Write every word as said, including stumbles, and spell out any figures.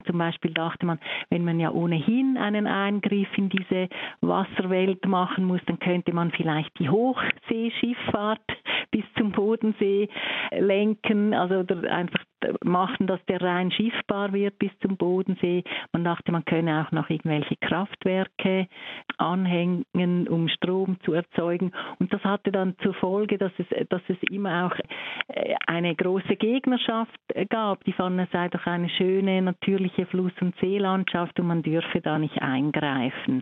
Zum Beispiel dachte man, wenn man ja ohnehin einen Eingriff in diese Wasserwelt machen muss, dann könnte man vielleicht die Hochseeschifffahrt bis zum Bodensee lenken, also oder einfach machen, dass der Rhein schiffbar wird bis zum Bodensee. Man dachte, man könne auch noch irgendwelche Kraftwerke anhängen, um Strom zu erzeugen. Und das hatte dann zur Folge, dass es, dass es immer auch eine große Gegnerschaft gab. Die fanden, es sei doch eine schöne, natürliche Fluss- und Seelandschaft und man dürfe da nicht eingreifen.